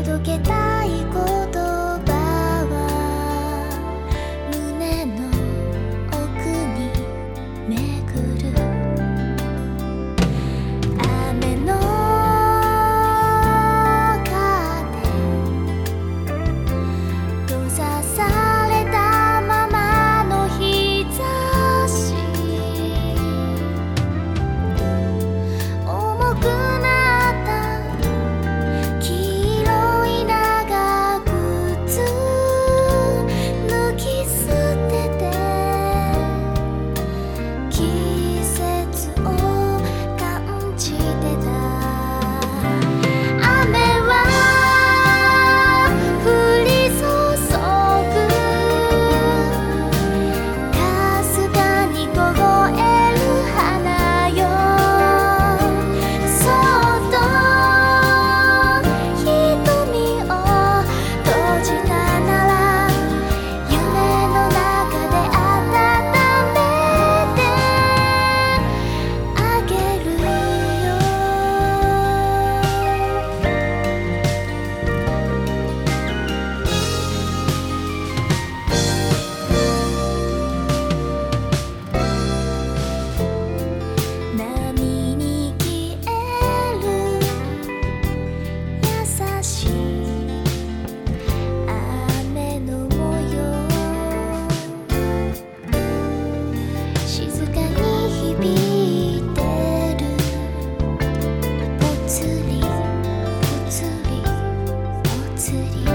届けたい言葉は胸の奥に巡る雨の中で閉ざされたままの日差し重くなった黄色い長靴抜き捨てて季節を感じてた雨は降り注ぐかすかに凍える花よそっと瞳を閉じたなら夢の中で温めてあげるよ波に消える優しい雨の模様静かに響いてるぽつりぽつりぽつり